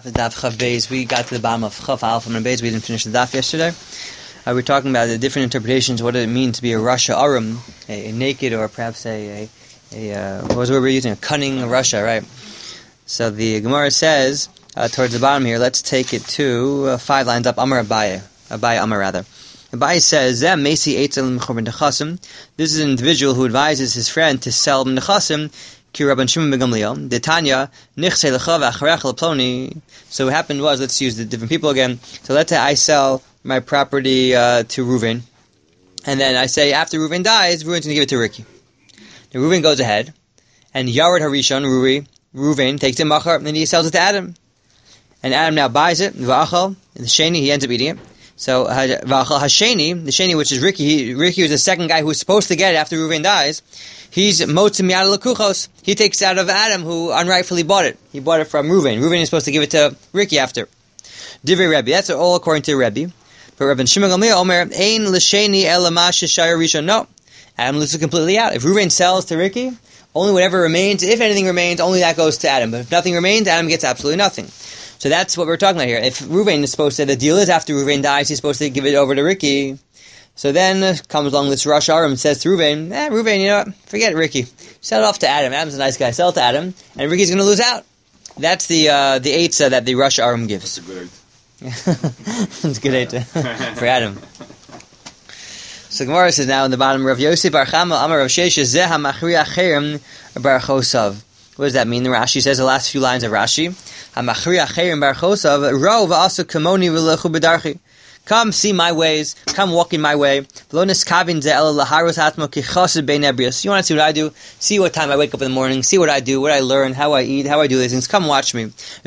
top of Daf Chav Beis. We got to the bottom of Chav Alpha and Beis. We didn't finish the Daf yesterday. We're talking about the different interpretations. What does it mean to be a Rasha Arum, a naked, or perhaps a what was the word we're using? A cunning Rasha, right? So the Gemara says towards the bottom here. Let's take it to 5 lines up. Amar Abaye Amar rather. Abaye says, this is an individual who advises his friend to sell Nechasim. So what happened was, let's use the different people again. So let's say I sell my property to Reuven, and then I say after Reuven dies, Reuven's going to give it to Ricky. Now Reuven goes ahead, and Yared Harishon, Reuven takes it Machar, and then he sells it to Adam. And Adam now buys it, V'achal, and the Sheni, he ends up eating it. So V'achal Hasheni, the Sheni, which is Ricky, Ricky was the second guy who was supposed to get it after Reuven dies. He's motzim yad lekuchos. He takes it out of Adam, who unrightfully bought it. He bought it from Reuven. Reuven is supposed to give it to Ricky after. Divrei Rebbe. That's all according to Rebbe. But Rabbi Shimon Gamliel Omer ein l'sheni elama sheshayar rishon. No, Adam loses completely out. If Reuven sells to Ricky, only whatever remains, if anything remains, only that goes to Adam. But if nothing remains, Adam gets absolutely nothing. So that's what we're talking about here. If Reuven is supposed to, the deal is after Reuven dies, he's supposed to give it over to Ricky. So then comes along this Rosh Aram and says to Reuven, Reuven, you know what? Forget Ricky. Sell it off to Adam. Adam's a nice guy. Sell it to Adam, and Ricky's going to lose out. That's the eitzah that the Rosh Aram gives. That's a good It's a good eitzah for Adam. So Gemara says now in the bottom, Rav Yosef Bar Chama Amar Rav Shesha Zeh HaMachriach Cherem Bar Chosav. What does that mean? The Rashi says the last few lines of Rashi. HaMachriach Cherem Bar Chosav Ro v'asu kamoni v'lechu b'darchi. Come see my ways. Come walk in my way. You want to see what I do? See what time I wake up in the morning. See what I do, what I learn, how I eat, how I do these things. Come watch me.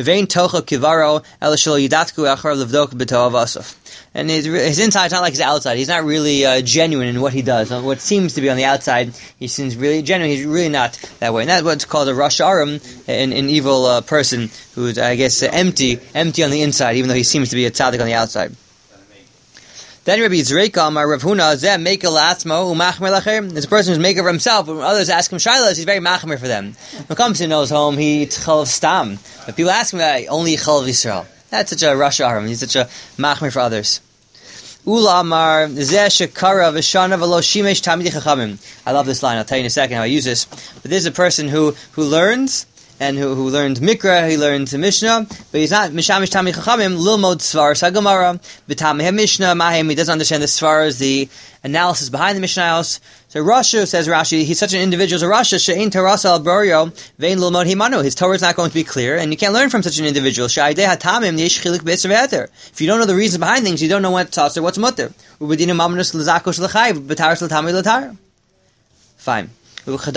And his inside is not like his outside. He's not really genuine in what he does. What seems to be on the outside, he seems really genuine. He's really not that way. And that's what's called a Rosh Aram, an evil person who's, I guess, empty on the inside, even though he seems to be a tzaddik on the outside. Then Rabbi Yizreika Amar Rav Huna Zeh Mekel La'atzmo U'Machmer Lachem. There's a person who's maker for himself, but when others ask him shaylas, he's very machmer for them. When it comes to his home, he eats chalav stam. But people ask him that only chalav Yisrael. That's such a Rosh Aram. He's such a machmer for others. Ula Amar Zeh Shekara V'Shana V'Lo Shimesh Tamidei Chachamim. I love this line. I'll tell you in a second how I use this. But this is a person who learns. And who learned Mikra, he learned Mishnah, but he's not Mishamish Tamid Chachamim, Lilmod Svaras HaGemara, B'Tameh Mishnah, Mahem, he doesn't understand the Svaras, the analysis behind the Mishnah. So Rasha, says Rashi, he's such an individual, so Rasha, She'ein Torasa al Brorio, Vein Lilmod Himanu, his Torah is not going to be clear, and you can't learn from such an individual. She'aydei HaTamim, Yesh Chilik B'Etzer V'Eter. If you don't know the reason behind things, you don't know what's Tzatzer, what's Mutter. Ubedinu Mamnus L'Zakosh L'Chayv, B'Taras L'Tamid L'Tar. Fine. Why does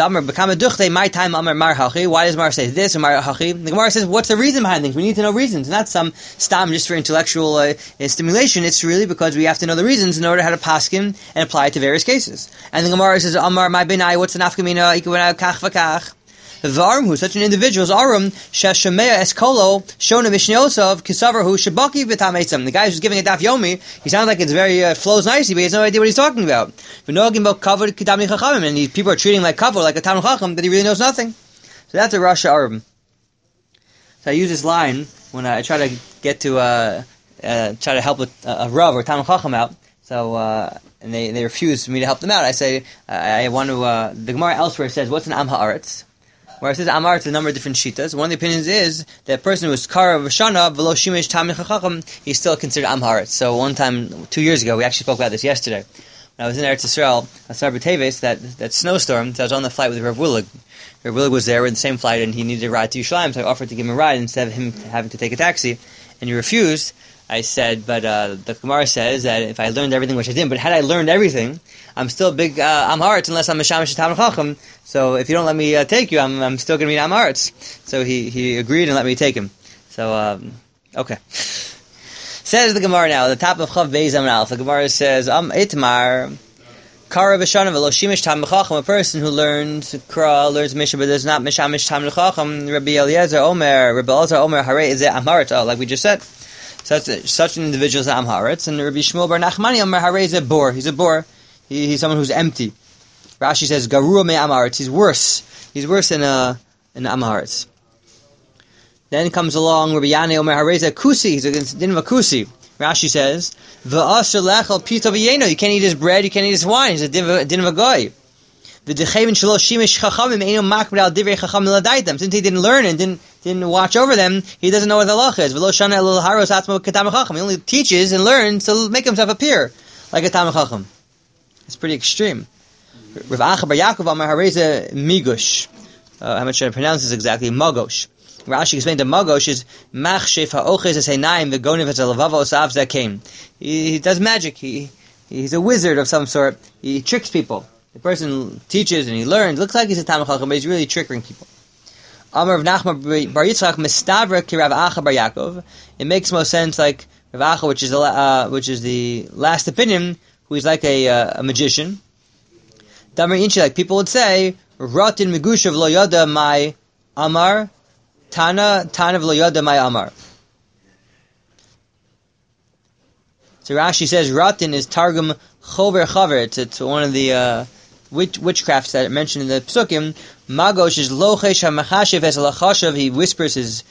Mar say this and Mar Hachi? The Gemara says, what's the reason behind things? We need to know reasons. Not some stam just for intellectual stimulation. It's really because we have to know the reasons in order how to paskin and apply it to various cases. And the Gemara says, Amar my benai, what's the nafkamina? Kach v'kach. Varm, who such an individual is Arum, Shashamea Eskolo, Shona Mishnyosav, Kisavar, who Shabaki Vitametzam. The guy who's giving a daf yomi, he sounds like it's very, flows nicely, but he has no idea what he's talking about. V'nogim about kavod Kitami Chachamim, and people are treating like kavod, like a Talmud Chacham, that he really knows nothing. So that's a Rasha Arum. So I use this line when I try to get to, try to help a Rav or Talmud Chacham out. So, and they refuse me to help them out. I say, I want to, the Gemara elsewhere says, what's an Am Ha'aretz? Where it says Amar, it's a number of different shitas. One of the opinions is that a person who is Kara V'Shana V'lo Shimesh Tamid Chacham, he's still considered Am Haaretz. So one time, 2 years ago, we actually spoke about this yesterday. When I was in Eretz Yisrael, Asar B'Teves, that snowstorm, so I was on the flight with Rav Willig. Rav Willig was there in the same flight, and he needed a ride to Yerushalayim, so I offered to give him a ride instead of him having to take a taxi. And he refused. I said, but the Gemara says that if I learned everything, which I didn't, but had I learned everything, I'm still a big Am Haaretz unless I'm Mishamish Talmid Chacham. So if you don't let me take you, I'm still going to be Am Haaretz. So he agreed and let me take him. So okay. Says the Gemara now, the top of Chav Beis Amud Aleph. The Gemara says, Itmar Kara V'Shana V'Lo Shimesh Talmid Chacham. A person who learns Kra, learns Mishnah, but does not Mishamish Talmid Chacham. Rabbi Eliezer Omer Harei is Am Haaretz. Oh, like we just said. Such an individual is Am Haaretz, and Rabbi Shmuel Bar Nachmani Omer Harei is a bor. He's a bor. He's someone who's empty. Rashi says Garua me Am Haaretz. He's worse. He's worse than Am Haaretz. Then comes along Rabbi Yanai Omer Hareza Kusi. He's against din of a Kusi. Rashi says, "V'asher lechal pita v'yeno." You can't eat his bread. You can't eat his wine. He's a din of a goy. Since he didn't learn and didn't watch over them, he doesn't know what the halach is. He only teaches and learns to make himself appear like a Talmid Chacham. It's pretty extreme. Rav Acha bar Yaakov Amar Hareza Migush. How much should I pronounce this exactly? Magosh. Rashi explained that Magosh is Machshef ha'oches es heinaim v'gonev es halavavo osav zakein. He does magic. He's a wizard of some sort. He tricks people. The person teaches and he learns. Looks like he's a Talmid Chacham, but he's really tricking people. Amar Rav Nachman bar Yitzchak mistavra ki Rav Acha bar Yaakov. It makes most sense like Rav Acha, which is the last opinion, who is like a magician. Damar Inchi, like people would say, Ratin Megushav lo yada my Amar, Tana v'lo yada my Amar. So Rashi says Ratin is Targum Chover Chaver. It's one of the witchcrafts that are mentioned in the Psukim. Magosh is Lochesh HaMachashev Es Lachashav. He whispers his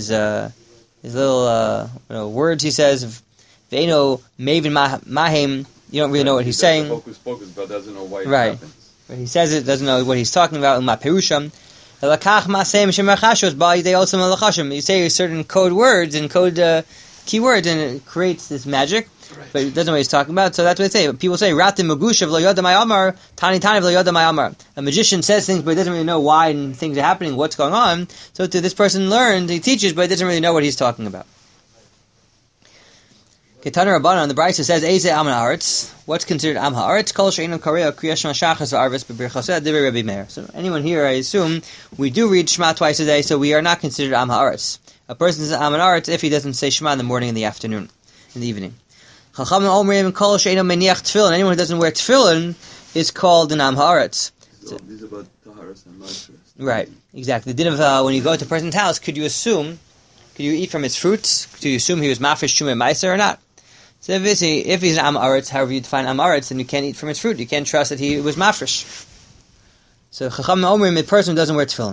little words. He says, Ve'eno Mavin Mahem. You don't really know what he's saying. Focus, but doesn't know why it right. happens. But he says it, doesn't know what he's talking about. You say certain code words and code keywords, and it creates this magic. Right. But it doesn't know what he's talking about. So that's what they say. People say, Ratim Magushav lo yada my amar, Tani lo yada my amar. A magician says things, but he doesn't really know why and things are happening, what's going on. So to this person learned, he teaches, but he doesn't really know what he's talking about. Ketana Rabbanan, the Brisa says, Eze Am Haaretz. What's considered Am Haaretz? Kol she'einu kareya kriya shema shachas v'arvis b'birchaseh divrei Rabbi Meir. So anyone here, I assume, we do read Shema twice a day, so we are not considered Am Haaretz. A person is Am Haaretz if he doesn't say Shema in the morning and the afternoon, in the evening. Chachamim omrim kol she'einu meniach tefillin. Anyone who doesn't wear tefillin is called an Am Haaretz. So these are about taharas and mashras. Right, exactly. The din of when you go to a person's house, could you eat from his fruits? Could you assume he was mafresh shumei meiser or not? So if he's an Am Haaretz, however you define Am Haaretz, then you can't eat from his fruit. You can't trust that he was mafresh. So Chacham Omrim, a person who doesn't wear tefillin.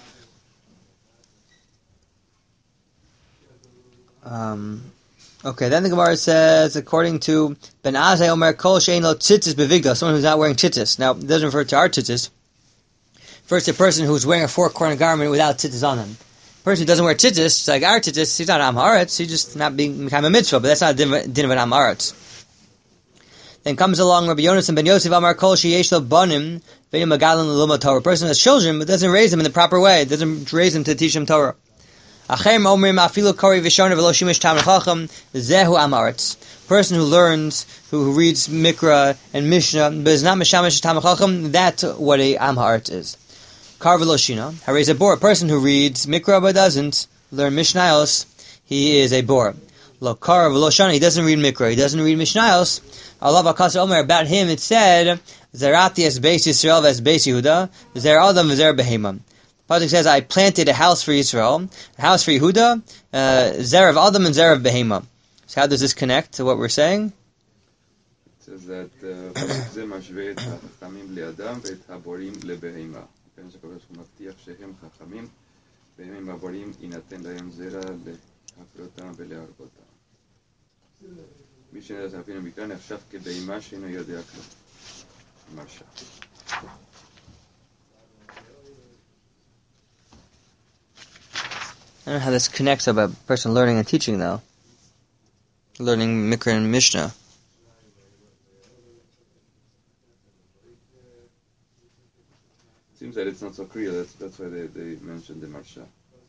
Okay, then the Gemara says, according to Ben Azai Omer Kol Shein Lo Tzitzis Bevigdal, someone who's not wearing tzitzis. Now, it doesn't refer to our tzitzis. First, a person who's wearing a four-corner garment without tzitzis on him. Person who doesn't wear tzitzis, like our tzitzis, he's not Am Haaretz, he's just not being kind of a mitzvah, but that's not a din of an Am Haaretz. Then comes along Rabbi Yonasan ben Yosef Amar Kol Sheyesh Lo Banim Ve'im Magalan L'Lomod Torah. A person has children, but doesn't raise them in the proper way, doesn't raise them to teach them Torah. Achem Omrim Afilu Kori V'Shona V'Lo Shimish Talmid Chacham Zehu Am Haaretz. Person who learns, who reads Mikra and Mishnah, but is not Mishamish Talmid Chacham, that's what a Am Haaretz is. Kar v'lo shina. Harei a bor. A person who reads Mikra but doesn't learn Mishnayos, he is a bor. Lo kar v'lo shana. He doesn't read Mikra. He doesn't read Mishnayos. Allah v'kas omer. About him it said, Zerati es beis Yisrael v'es beis Yehuda. Zer Adam v'zer behema. The pasuk says, I planted a house for Yisrael, a house for Yehuda, zer of Adam and zer of behema. So how does this connect to what we're saying? It says that זה משווה את החכמים לאדם ואת הבורים לבהמה. כיוון שהקדוש ברוך הוא מבטיח שהם חכמים, והם הבורים יינתן להם זרע להפרותם ולהרגותם. מי שנדע אפילו מקרא נחשב כבהמה שאינו יודע כלום. מרשה. I don't know how this connects about a person learning and teaching, though. Learning Mikra and Mishnah. Seems that it's not so clear. That's why they mentioned the Marsha.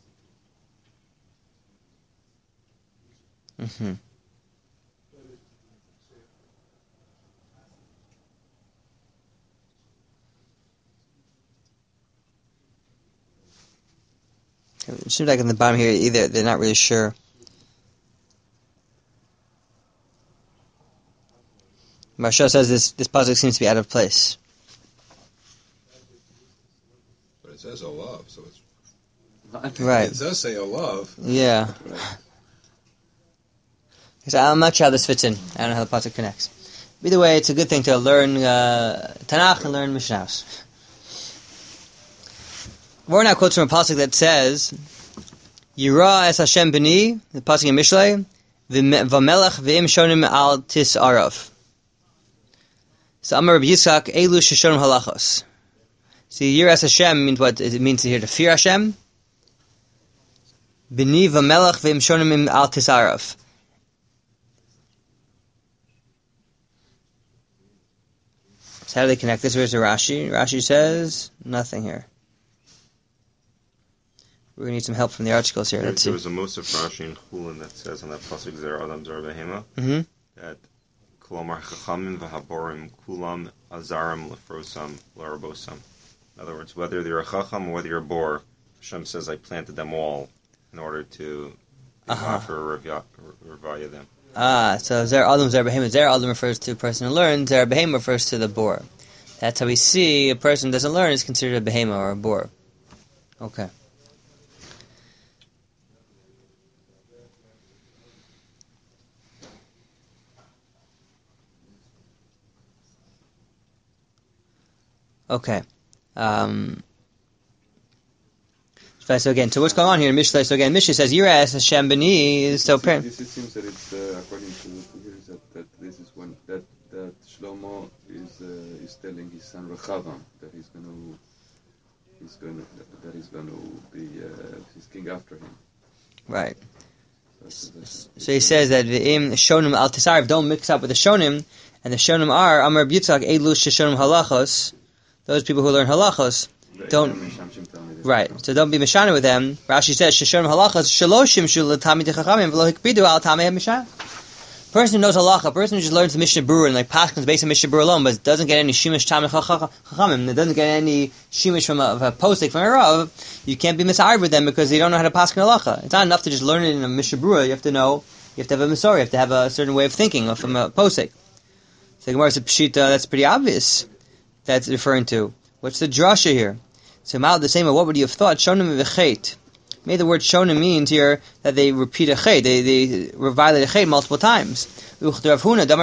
Mm-hmm. It seems like in the bottom here, either they're not really sure. Marsha says this pasuk seems to be out of place. But it says olav, so it's right. It does say olav. Yeah. So I'm not sure how this fits in. I don't know how the pasuk connects. Either way, it's a good thing to learn Tanakh and learn Mishnahs. We're now quotes from a pasuk that says, Yira es Hashem b'ni, the pasuk in Mishlei, v'melech v'im shonim al tis'arav. So Amar Rabbi Yitzchak, elu sheshonim halachos. See, Yira es Hashem means what? It means here to fear Hashem. B'ni v'melech v'im shonim al tis'arav. So how do they connect this? Where's the Rashi? Rashi says nothing here. We're going to need some help from the articles here. Let's see. There was a Musaf Rashi in Chulin that says on that pasuk Zer Adam Zer Behema that Kolomar Chachamim v'Haborim Kulam Azarim Lefrosam Larabosam. In other words, whether you're a Chacham or whether you're a Bor, Hashem says I planted them all in order to offer Revaya them. So Zer Adam, Zer Behema. Zer Adam refers to a person who learns. Zer Behema refers to the bor. That's how we see a person who doesn't learn is considered a Behema or a bor. Okay. Okay. So again, so what's going on here in Mishlei? So again, Mishlei says, Yira es Hashem b'ni, so apparent. It seems that it's, according to here, that this is when, that Shlomo is telling his son Rechavam that he's going to be his king after him. Right. So he says that v'im shonim al tisarv, don't mix up with the shonim, and the shonim are Amar B'Yitzchak elu sheshonim halachos. Those people who learn halachos don't. Right. So don't be mishana with them. Rashi says sheshonim halachos shaloshim shul l'tamid chachamim v'lo hikpidu al tamei mishana. Person who knows halacha, person who just learns the Mishnah Berurah and like Paschal's based on Mishnah Berurah alone, but doesn't get any shimish tamei chachamim, that doesn't get any shimish from a posik from a rav, you can't be misarv with them because they don't know how to paschal halacha. It's not enough to just learn it in a Mishnah Berurah. You have to know. You have to have a masor. You have to have a certain way of thinking from a posik. So Gemara says pshita. That's pretty obvious. That's referring to. What's the drasha here? So Mal the same. What would you have thought? Shonim v'chet. Maybe the word shonim means here that they repeat a chet. They violate a chet multiple times. Once a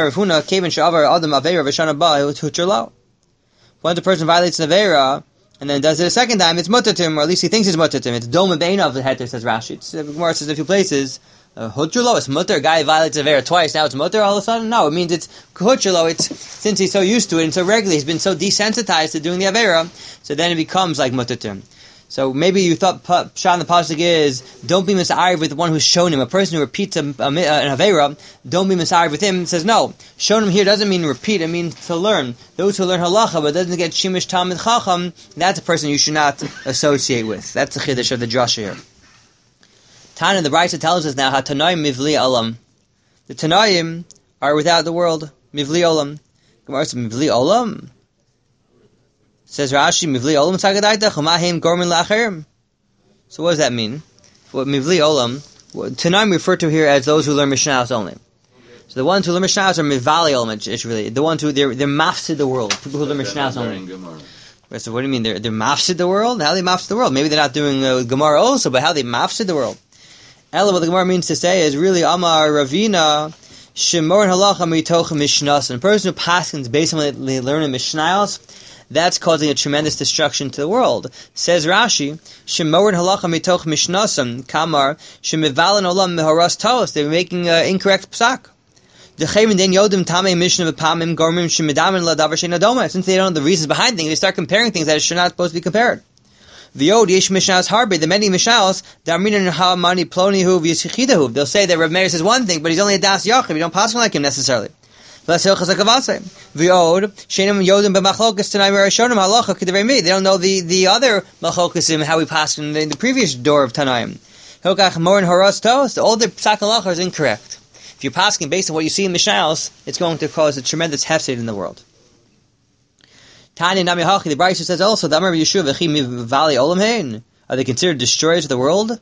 person violates an avera and then does it a second time, it's mutatim, or at least he thinks it's mutatim. It's doma beina of the heter, says Rashi. It's Gemara says in a few places. Hutrlo, it's mutter. A guy violates a avera twice. Now it's mutter all of a sudden. No, it means it's hutrlo. It's since he's so used to it and so regularly, he's been so desensitized to doing the avera, so then it becomes like mutatim. So maybe you thought Pshat in the pasuk is don't be misarv with the one who's shown him. A person who repeats an avera, don't be misarv with him. It says no. Shown him here doesn't mean repeat. It means to learn. Those who learn halacha but doesn't get shimish tamid chacham, that's a person you should not associate with. That's the chiddush of the drasha here. Tana, the Brisa tells us now Hatanaim mivli olam. The Tanaim are without the world. Mivli olam. Gemara says mivli olam. Says Rashi, Mivli Olam Sagadaita, Chumahim Gorman Lacherim. So what does that mean? What Mivli Olam, Tanaim referred to here as those who learn Mishnahs only. So the ones who learn Mishnahs are Mivali Olam, it's really. The ones who, they're mafsid the world. People who learn Mishnahs only. So what do you mean? They're mafsid the world? How do they mafsid the world? Maybe they're not doing Gemara also, but how they mafsid the world? Ella, what the Gemara means to say is really Amar Ravina, Shemor Halacha Mitoch Mishnahs. A person who passes based on what they learn in Mishnahs, that's causing a tremendous destruction to the world. Says Rashi, Shemorin halacha mitoch mishnasam kamar shemivalan olam mehoras tos. They're making incorrect psak. Since they don't know the reasons behind things, they start comparing things that should not supposed to be compared. The many mishnas, they'll say that Rav Meir says one thing, but he's only a das yachid. We don't pass him like him necessarily. They don't know the other machokesim, how we passed in the previous door of Tanaim. All the psak halacha is incorrect. If you're passing based on what you see in Mishnahs, it's going to cause a tremendous hefsed in the world. Tanya Nami Hachi, the Brisa says also, are they considered destroyers of the world?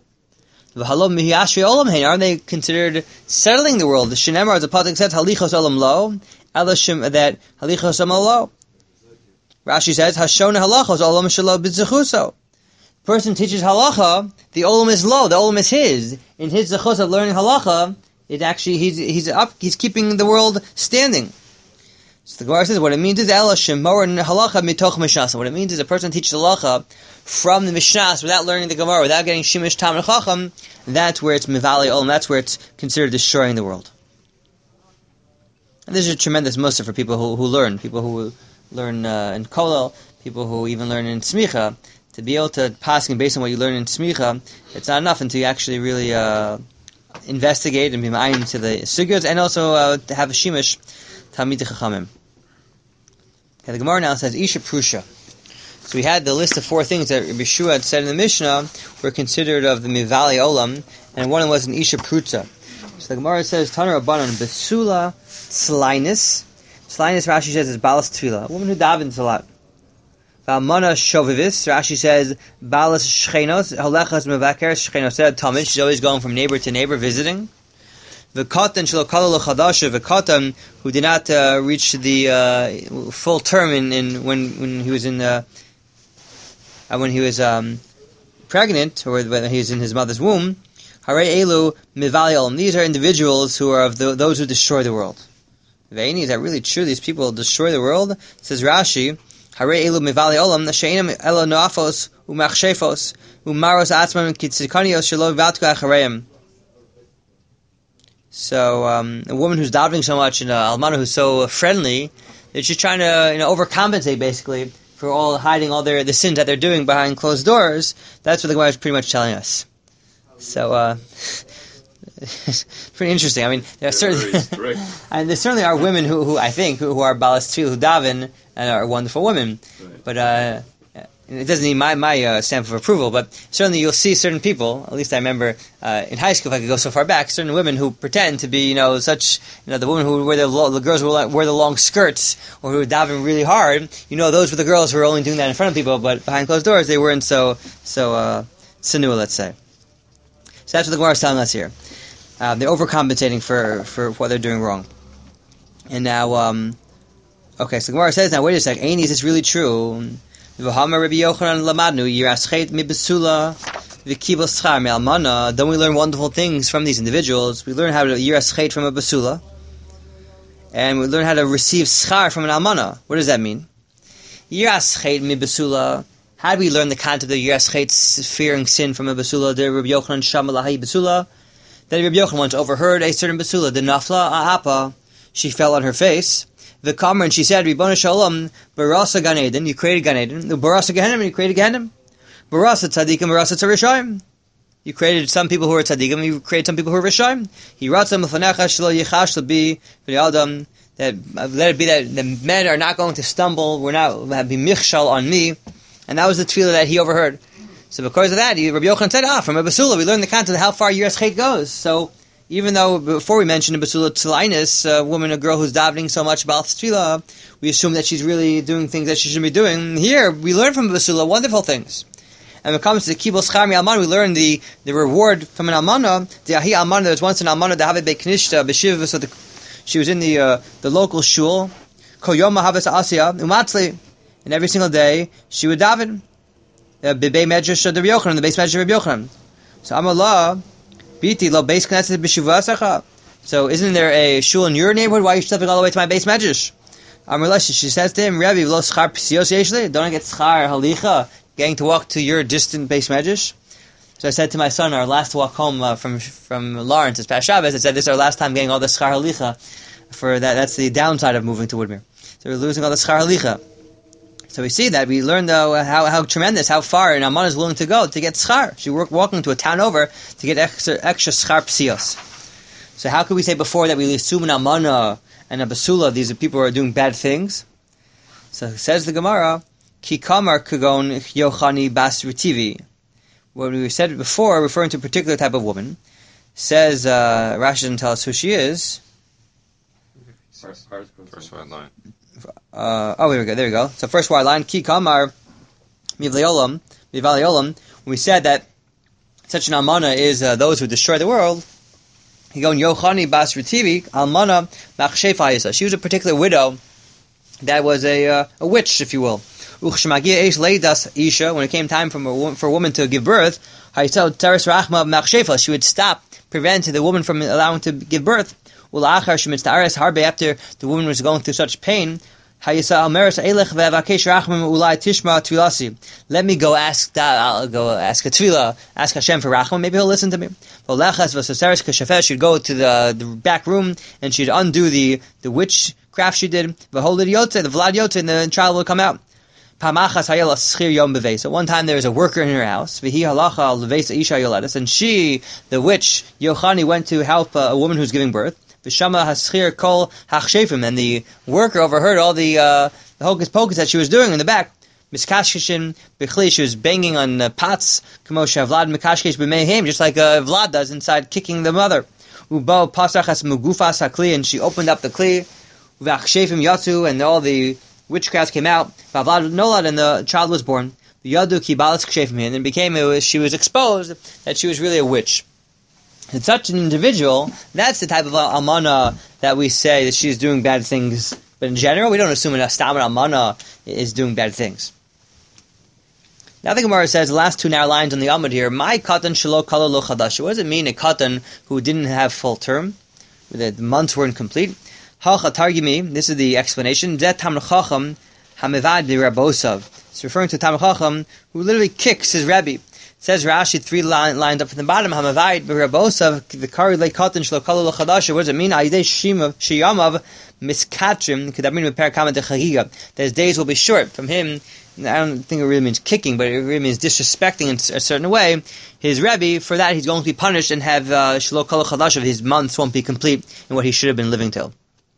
Are they considered settling the world? The Shinemar, as the pasuk says, Halichos olam lo, Elashim that Halichos olam lo. Rashi says, Hashona halachos olam shelo b'zechuso. Person teaches halacha, the olam is low, the olam is his. In his zechus of learning halacha, it actually he's keeping the world standing. So the Gemara says what it means is Ela Shemor Halacha Mitoch Mishnas. What it means is a person teaches halacha from the Mishnas without learning the Gemara, without getting Shimish Tam and Chacham. That's where it's Mivali Olam. That's where it's considered destroying the world. And this is a tremendous mussar for people who learn, people who learn in Kollel, people who even learn in Smicha. To be able to pass based on what you learn in Smicha, it's not enough until you actually really investigate and be ma'ayin to the sugyos, and also to have a shimish Talmidei Chachamim. Okay, the Gemara now says Isha Prusha. So we had the list of 4 things that Rabbi Shua had said in the Mishnah were considered of the Mivali Olam, and one of them was an Isha Prusha. So the Gemara says Taner Rabbanan Besula Slinus. Slinus, Rashi says, is Balas Tefillah, a woman who davens a lot. Valmana Shovivis, Rashi says Balas Shchenos, Halechas Mevaker Shchenos Tamid. She's always going from neighbor to neighbor visiting. V'katan Shalokala L'Chadasha, V'katan, who did not reach the full term when he was pregnant, or when he was in his mother's womb. Harei Elu Mivali Olam. These are individuals who are of those who destroy the world. Ve'ini, is that really true? These people destroy the world? Says Rashi, Harei Elu Mivali Olam, Nasheinam Elo Noafos, Umachshefos, Umaros Atzmam Kitzikanios Shelo Vatku Achareim. So, a woman who's davening so much, and almana who's so friendly, that she's trying to, overcompensate basically for hiding all the sins that they're doing behind closed doors. That's what the Gemara is pretty much telling us. So, it's pretty interesting. I mean, there certainly are women who I think who are balas tefillah, who daven and are wonderful women, right. But it doesn't need my stamp of approval, but certainly you'll see certain people, at least I remember in high school, if I could go so far back, certain women who pretend to be, the women who wear the girls who wear the long skirts, or who daven really hard, those were the girls who were only doing that in front of people, but behind closed doors they weren't so sinua, let's say. So that's what the Gemara is telling us here. They're overcompensating for what they're doing wrong. And now, okay, so the Gemara says, now wait a sec, is this really true? Don't we learn wonderful things from these individuals? We learn how to yiras chet from a basula, and we learn how to receive schar from an almana. What does that mean? Yiras chet mi basula. How do we learn the concept of yiras chet, fearing sin from a basula? The Rabbi Yochanan Shamalahi basula. That Rabbi Yochanan once overheard a certain basula, the nafla ahapa. She fell on her face. The Kamar, and she said, Ribbono Shalom, Barasa Gan Eden, you created Gan Eden. Barasa Gehenim, you created Gehenim. Barasa Tzadikim, Barasa Tzarishayim. You created some people who are Tzadikim, you created some people who are Rishayim. He Ratzam Lefanecha Shelo Yichash Lebi V'Yadam, that let it be that the men are not going to stumble, we're not be michshal on me. And that was the tefillah that he overheard. So because of that, Rabbi Yochanan said, from a basula, we learned the concept of how far yiras chet goes. So, even though before we mentioned a basula tzilainis, a girl who's davening so much about tefillah, we assume that she's really doing things that she shouldn't be doing. Here, we learn from a basula wonderful things. And when it comes to the kibul schar mi almana, we learn the reward from an almana. The ahi almana, there was once an almana, the havet beknishta b'shiv, so she was in the local shul, kol yom havet asya umatzli, and every single day she would daven b'bei medrash of Rabbi Yochanan, the base medrash of Rabbi Yochanan. So Amallah. So isn't there a shul in your neighborhood? Why are you stepping all the way to my base medrash? She says to him, Rabbi, don't I get schar halicha, getting to walk to your distant base medrash? So I said to my son, our last walk home from Lawrence, this past Shabbos, I said, this is our last time getting all the schar halicha. For that, that's the downside of moving to Woodmere. So we're losing all the schar halicha. So we see that, we learned how tremendous, how far an almana is willing to go to get schar. She walking to a town over to get extra schar psios. So how could we say before that we assume an almana and a basula, these are people who are doing bad things? So says the Gemara, Ki kamar kagon yochani bas ritivi. What we said before, referring to a particular type of woman, says, Rashi doesn't tell us who she is. First white line. There we go. So first word line, Ki kamar mivali olam. When we said that such an almana is those who destroy the world, he going Yochani bas Ritivi almana machshefayisa. She was a particular widow that was a witch, if you will. Uchshmagia eish leidas isha. When it came time for a woman to give birth, She would prevent the woman from allowing to give birth. After the woman was going through such pain, let me go ask I'll go ask a tefillah, ask Hashem for rachman, maybe he'll listen to me. She'd go to the back room and she'd undo the witchcraft she did, the Vlad Yotze, and the child would come out. So one time there was a worker in her house, and she, the witch, Yochani, went to help a woman who's giving birth. And the worker overheard all the hocus pocus that she was doing in the back. She was banging on pots, just like Vlad does inside, kicking the mother. And she opened up the kli, and all the witchcraft came out. And the child was born. And it became, she was exposed that she was really a witch. And such an individual, that's the type of almana that we say that she's doing bad things. But in general, we don't assume a stam almana is doing bad things. Now the Gemara says, the last two narrow lines on the Amud here, my katan shelo kala lo chadash. What does it mean, a katan who didn't have full term? The months weren't complete. Halcha targimi, this is the explanation. Zet tamar chacham hamevad bi rabosav. It's referring to Tamar Chacham who literally kicks his Rebbe. Says Rashi, three lines up from the bottom, Hamavayit b'Rabosav, the Kari le'katan shlo kalu l'chadasha. What does it mean? Ayidei shiyamav miskatrim kedamrin b'perakama dechagiga. That his days will be short. From him, I don't think it really means kicking, but it really means disrespecting in a certain way. His Rebbe, for that he's going to be punished and have shlo kalu l'chadasha. His months won't be complete in what he should have been living till.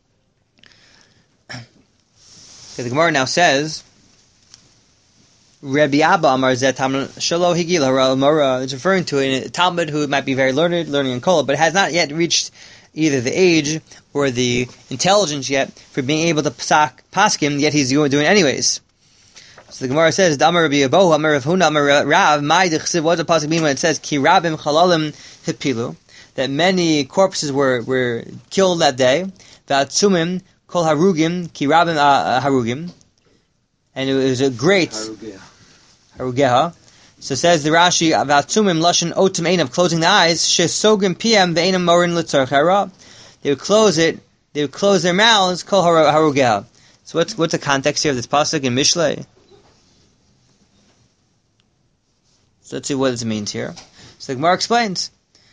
The Gemara now says, Rabbi Abba Amar Zet Talmud Shelo Higil Hara Mora. It's referring to a Talmud who might be very learning in Kola, but has not yet reached either the age or the intelligence yet for being able to paskim, yet he's doing it anyways. So the Gemara says, Amar Rabbi Abohu, Amar Rav Huna, Amar Rav, Mai Dechsiv. What does the pasuk mean when it says Ki Rabim Chalalim Hipilu? That many corpses were killed that day. V'atzumim Kol Harugim Ki Rabim Harugim. And it was a great Harugeha. So says the Rashi, Vatsumim Lashon Otim Einav, closing the eyes, Shesogim PM Ve'enam Morin L'tzarch Hara. They would close their mouths, Kol Harugeha. So what's the context here of this pasuk in Mishlei? So let's see what it means here. So the Gemara explains.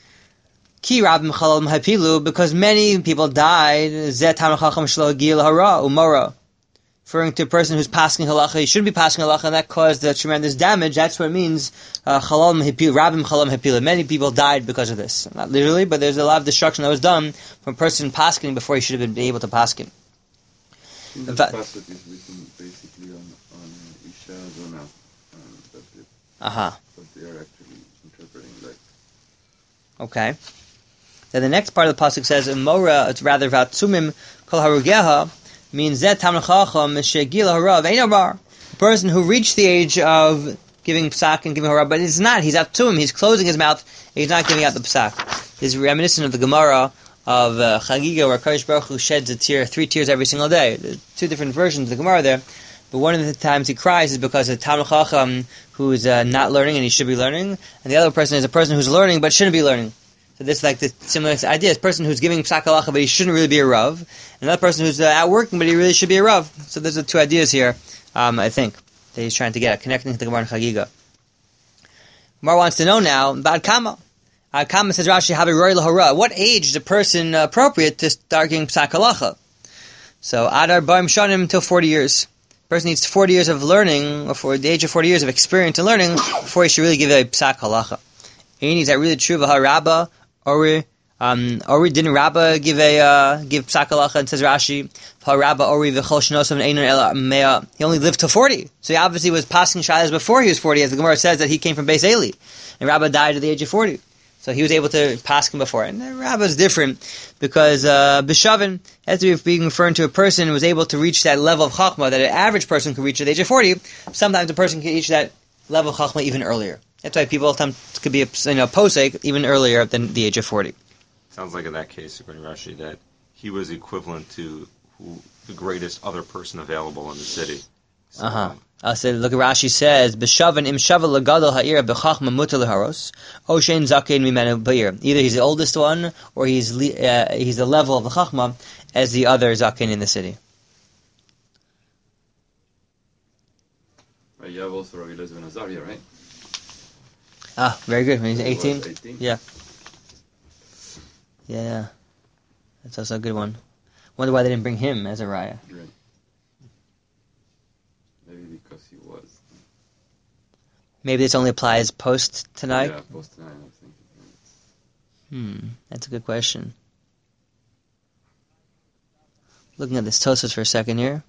Ki Rabim Chalal Hapilu, because many people died, Zet HaMachacham Shlo Gil Hara Umara. Referring to a person who's passing halacha, he shouldn't be passing halacha, and that caused tremendous damage. That's what it means. Chalal Hapil, Rabim Chalal Hapil. Many people died because of this. Not literally, but there's a lot of destruction that was done from a person passing before he should have been able to paskin. The pasuk is written basically on Isha Zona. That's it. But they are actually interpreting like. Okay. Then the next part of the pasuk says, "Mora," it's rather Vatsumim Kol Harugeha, means that Talmud Chacham Shegil Harav Einabar, a person who reached the age of giving psak and giving harav, but it's not. He's up to him. He's closing his mouth. He's not giving out the psak. This is reminiscent of the Gemara of Chagiga, where Kadosh Baruch Hu sheds a tear, 3 tears every single day. There's 2 different versions of the Gemara there, but one of the times he cries is because of Talmud Chacham who's not learning and he should be learning, and the other person is a person who's learning but shouldn't be learning. So this is like the similar idea. This person who's giving psak halacha, but he shouldn't really be a rav. And another person who's out working, but he really should be a rav. So there's the 2 ideas here, I think, that he's trying to get at, connecting to the Gemara and Chagiga. Gemara wants to know now about Kama. Kama says, Rashi, Habi Roy Lahara. What age is a person appropriate to start giving psak halacha? So, Adar Baim Shanim till 40 years. A person needs 40 years of learning, or for the age of 40 years of experience in learning, before he should really give a psak halacha. And is that really true of Harabba? Ori didn't Rabba give psak halacha? And says Rashi, Rabba Ori v'chol shnosam einon ela mea. He only lived till 40, so he obviously was passing shalas before he was 40, as the Gemara says that he came from Beis Eli, and Rabba died at the age of 40, so he was able to pass him before. And Rabba is different because b'shavin has to be being referring to a person who was able to reach that level of chachma that an average person could reach at the age of 40. Sometimes a person can reach that level of chachma even earlier. That's why people sometimes could be a posek even earlier than the age of 40. Sounds like in that case, according to Rashi, that he was equivalent to the greatest other person available in the city. So, So look at Rashi says, "B'shavan im shava lagadol ha'ira b'chachma mutar leharos, o shein zakein mimenu ba'ir." Either he's the oldest one, or he's the level of the chachma as the other zakein in the city. You have also Rabbi Eliezer ben Azariah, right? Ah, very good. When he's 18? 18? Yeah. Yeah. That's also a good one. Wonder why they didn't bring him as a raya. Right. Maybe because he was. Maybe this only applies post tonight? Yeah, post tonight, I was thinking. That's a good question. Looking at this Tosfos for a second here.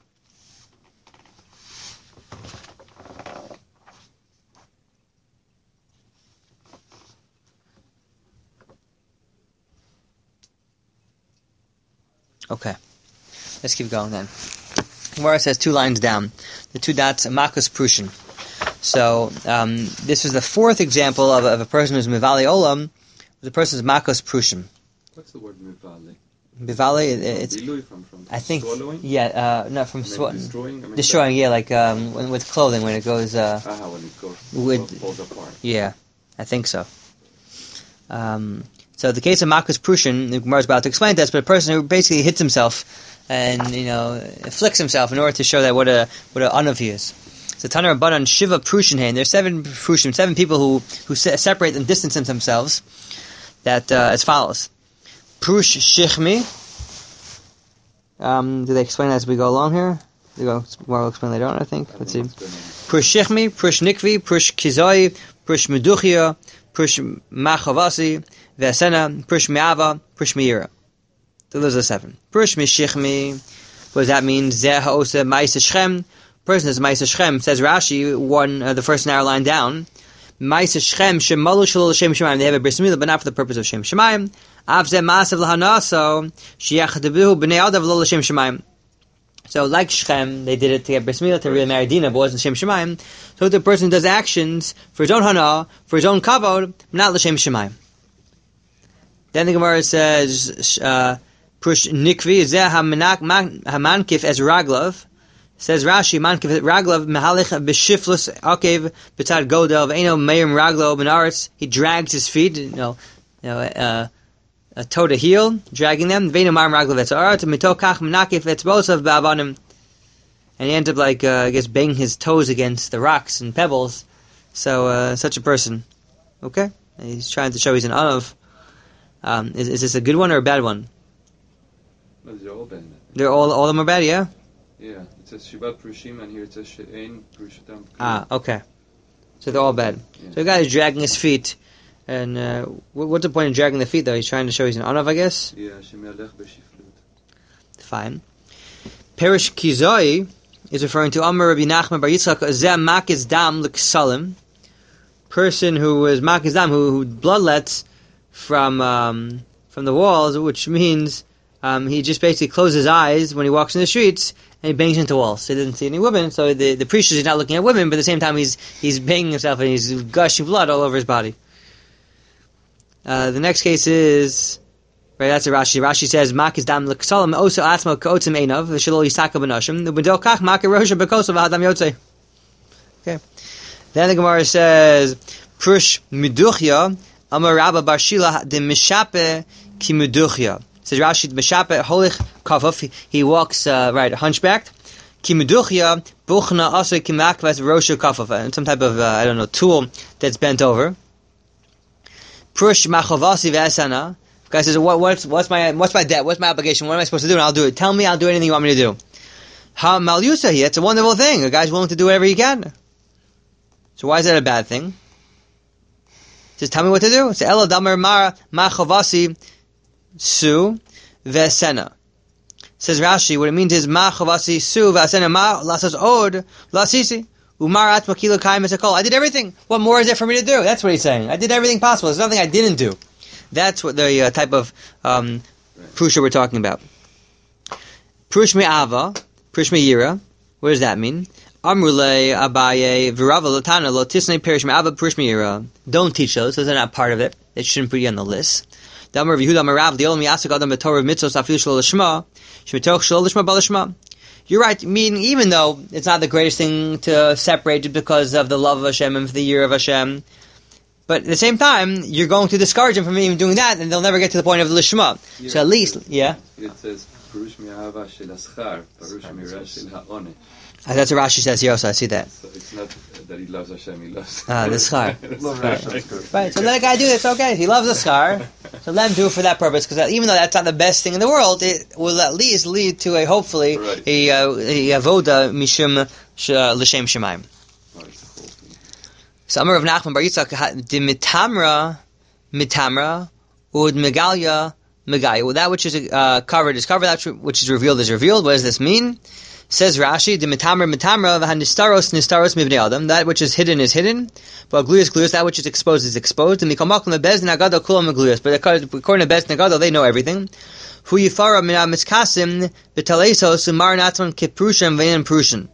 Okay, let's keep going then. Gemara says 2 lines down, the 2 dots, Makos Prushin. So this is the 4th example of a person who's Mivali Olam. The person is Makos Prushin. What's the word Mivali? Mivali, it's from I think swallowing? from destroying. Destroying, yeah, like with clothing when it goes. When it falls apart. Yeah, I think so. So the case of Makos Prushin, the Gemara is about to explain this, but a person who basically hits himself and afflicts himself in order to show that what a anav he is. So Tana Rabbanan Shiva Prushin Hain. There's 7 Prushim, 7 people who separate and distance themselves. That as follows: Prush Shichmi. Do they explain as we go along here? Gemara will explain later on, I think. Let's see. Prush Shichmi, Prush Nikvi, Prush Kizoi, Prush Meduchia, Prush Machavasi, Vesena, Prush Me'ava, Prush Me'ira. So those are 7. Prush Mishichmi. What does that mean? Zeh ha'osa ma'isa Shchem. Person is ma'isa Shchem. Says Rashi, the first narrow line down. Ma'isa Shchem shemalu shalol Shem Shemayim. They have a bris milah, but not for the purpose of Shem Shemayim. Avzeh ma'asav lahanaso sheyachdavu b'nei adav lo Shem Shemayim. So like Shchem, they did it to get bris milah to really marry Dinah, but wasn't Shem Shemayim. So the person does actions for his own hana, for his own kavod, not l'Shem Shemayim. Then the Gemara says, Prush Nikvi, Zeh hamankif as Raglav. Says Rashi, Mankif Raglav, Mehalich b'shiflus akev b'tad godel, v'eino meirim raglo b'naretz. He drags his feet, toe to heel, dragging them. V'eino meirim raglo v'etzarat, mitokach menakif etzbosav ba'avanim. And he ends up banging his toes against the rocks and pebbles. So, such a person. Okay? He's trying to show he's an anav. Is this a good one or a bad one? No, they're all bad. They're all of them are bad, yeah? Yeah, it says Shivat Prushim and here it says She'ein Prushatam. Okay. So they're all bad. Yeah. So the guy is dragging his feet, and what's the point of dragging the feet though? He's trying to show he's an anav, I guess? Yeah, Shemelech b'shiflut. Fine. Perish Kizoi is referring to Amar Rabbi Nachman Bar Yitzchak, Zeh Makis Dam L'Ksalim. Person who is Makis Dam, who bloodlets from the walls, which means he just basically closes his eyes when he walks in the streets and he bangs into walls. So he doesn't see any women. So the priest is not looking at women, but at the same time he's banging himself and he's gushing blood all over his body. The next case is right. That's a Rashi. Rashi says Makis Dam L'Ksalim Oso Atzmo Ka'otzim Einav V'Shelo Yisaka B'Nashim U'B'Del Kach Makir Rosha B'Kosav Adam Yotzei. Okay. Then the Gemara says Prush Miduchya. Amar Rabba Bar Shila de Mishape ki Meduchya. Says Rashi, Mishape holich kafaf. He walks hunchbacked. Ki Meduchya buchna asa ki makvas rosha kafaf. Some type of tool that's bent over. Prush machavasi v'esana. Guy says, what's my debt? What's my obligation? What am I supposed to do? And I'll do it. Tell me, I'll do anything you want me to do. Ha malyusa here. It's a wonderful thing. A guy's willing to do whatever he can. So why is that a bad thing? Just tell me what to do. It's Ela Damer Ma Chavasi Su Vesena. Says Rashi, what it means is Ma Chavasi Su Vesena Ma Lasas Od Lasisi Umar Atma Kilo Kaim Esakol. I did everything. What more is there for me to do? That's what he's saying. I did everything possible. There's nothing I didn't do. That's what the type of Prusha we're talking about. Prush Me'ava, Prush Me'ira. What does that mean? Amrule Abaye Virava Latana Lotisne Perish Me'ava Prush Me'ira. Don't teach those they're not part of it. It shouldn't put you on the list. The Amr of Yehuda Marav, the Olam Yasak Adam B'Torah Mitzvos Afil Shlo Lishma, Shmitoch Shlo Lishma Balishma. You're right, meaning even though it's not the greatest thing to separate just because of the love of Hashem and for the year of Hashem, but at the same time, you're going to discourage them from even doing that, and they'll never get to the point of the Lishma. So at least, yeah? It says, Parush mi'ahava shel aschar, parush mi'ira shel ha'oneh. That's what Rashi says here also, I see that. So it's not that he loves Hashem, he loves... The schar. Right, so let a guy do it, it's okay. He loves the schar, so let him do it for that purpose, because even though that's not the best thing in the world, it will at least lead to hopefully, a avoda mishum l'shem shemaim. So Amar Rav Nachman Bar Yitzchak, the mitamra, ud megalia, megaya. Well, that which is covered is covered, that which is revealed is revealed. What does this mean? Says Rashi, the mitamra, v'hanistaros, nistaros mibnei adam. That which is hidden, but gluyas, that which is exposed, and mikamaklam bezdin agado kulam gluyas. But according to bezdin agado, they know everything. Hu yifara mina miskasim, b'talesos, umarnatzman kiprushim v'yin prushin.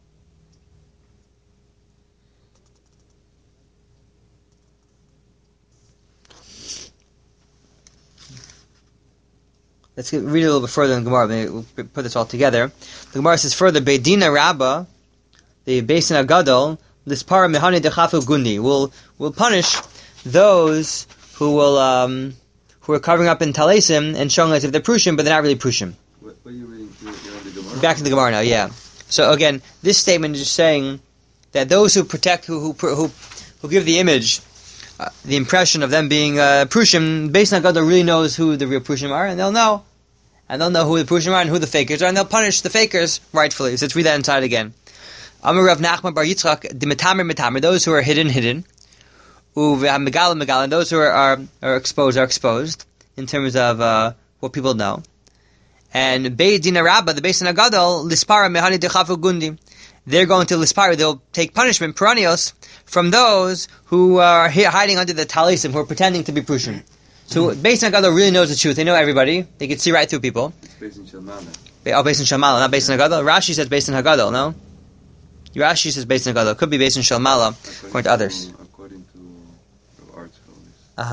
Let's read a little bit further in the Gemara. We'll put this all together. The Gemara says further, Beidina Rabba, the Beis Din Hagadol, Lispara Mehani Dechafu Gundi, will punish those who are covering up in Talesim and showing as if they're Prushim, but they're not really Prushim. What are you reading? You're on the Gemara? Back to the Gemara now, yeah. So again, this statement is just saying that those who protect, who give the image, the impression of them being Prushim, Beis Din Hagadol really knows who the real Prushim are, and they'll know. And they'll know who the Prushim are and who the fakers are, and they'll punish the fakers rightfully. So let's read that inside again. Amar Rav Nachman Bar Yitzchak, the metamer, those who are hidden. Megala, and those who are exposed in terms of what people know. And Beis Din Rabba, the Beis Din Hagadol, lispara mehani dechafu gundi. They're going to lispara, they'll take punishment, peranios, from those who are hiding under the talisim, who are pretending to be Prushim. So Beis Din Hagadol really knows the truth. They know everybody. They can see right through people. It's Beis Din Shalmala. Beis Din Shalmala, not Beis Din Hagadol. Rashi says Beis Din Hagadol, no? Rashi says Beis Din Hagadol. Could be Beis Din Shalmala, according to others. According to the articles.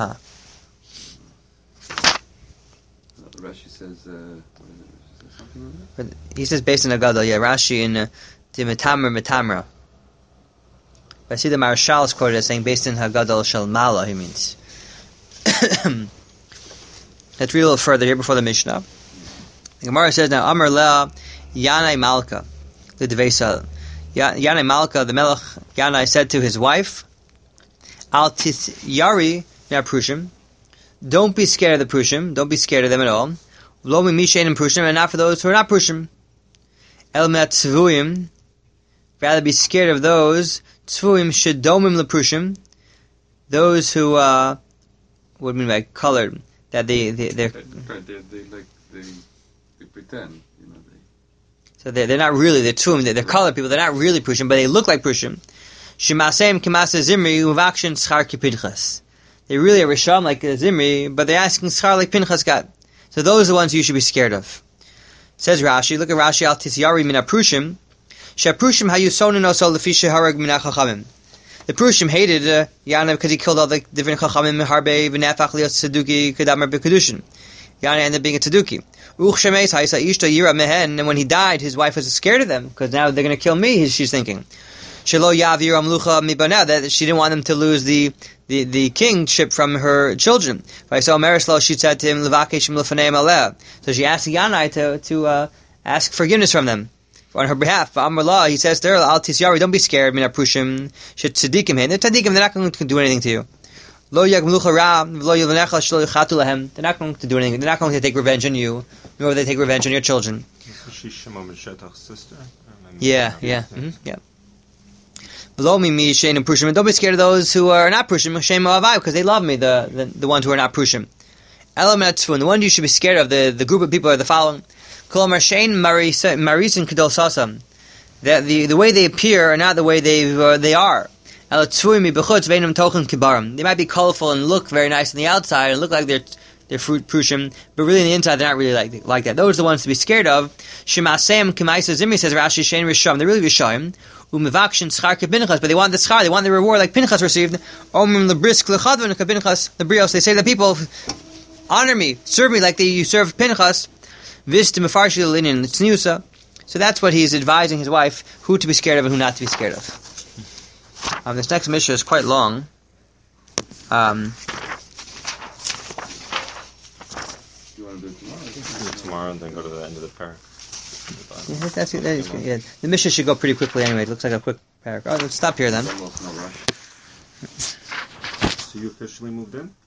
Rashi says, something like that? He says Beis Din Hagadol, yeah. Rashi in the Metamra. But I see the Marshal is quoted as saying Beis Din Hagadol Shalmala, he means. Let's read a little further here before the Mishnah. The Gemara says now, Amar Leah Yanai Malka, the Devesa. Yanai Malka, the Melech Yanai said to his wife, Al Tisyari na Prushim. Don't be scared of the Prushim. Don't be scared of them at all. Lo mi mishein and Prushim, and not for those who are not Prushim. El met Tzvuyim. Rather be scared of those Tzvuyim shedomim leprushim. Those who what do you mean by colored? That they pretend, you know. So they're not really, they're Tzvuyim, they're colored people, they're not really Prushim, but they look like Prushim. Shemasem kemasa Zimri uvakshin schar ki Pinchas. They really are Risham like Zimri, but they're asking schar like Pinchas got. So those are the ones you should be scared of. Says Rashi, look at Rashi al Tisyari min Prushim. Shaprushim hayusonin also lefi sheharag min chachamim. The Prushim hated Yana because he killed all the different chachamim harbe v'nefach liot tzeduki kedamar b'kedushin. Yana ended up being a tzeduki. Uch shemeis ha'isa ishta yira mehen, and when he died, his wife was scared of them because now they're going to kill me. She's thinking. Shelo yavir amlucha mibaneh, that she didn't want them to lose the kingship from her children. She said to him, so she asked Yanai to ask forgiveness from them on her behalf. He says to her, Al Tisyari, don't be scared. They're tzaddikim, they're not going to do anything to you. They're not going to do anything. They're not going to take revenge on you, nor will they take revenge on your children. She's Shimon ben Shetach's sister. Yeah. Mm-hmm. Below me, Shein and Prushim. And don't be scared of those who are not Prushim, Shem Avai, because they love me, the ones who are not Prushim. Element Tzvun, the one you should be scared of, the group of people are the following. Kolomar Shein Marisin Kedol Sasam. The way they appear are not the way they are. They might be colorful and look very nice on the outside and look like they're fruit Prushim, but really on the inside they're not really like that. Those are the ones to be scared of. Shemasem Kemaisa Zimri says Rashi Shein Risham. They're really Rishayim. But they want the schar, they want the reward like Pinchas received. The brios, they say to the people, honor me, serve me like you served Pinchas. So that's what he's advising his wife, who to be scared of and who not to be scared of. This next Mishnah is quite long. You want to do it tomorrow? Do it tomorrow and then go to the end of the parak. Yeah, that's good. The Mishnah should go pretty quickly anyway. It looks like a quick paragraph. Oh, let's stop here then. Almost no rush. So you officially moved in?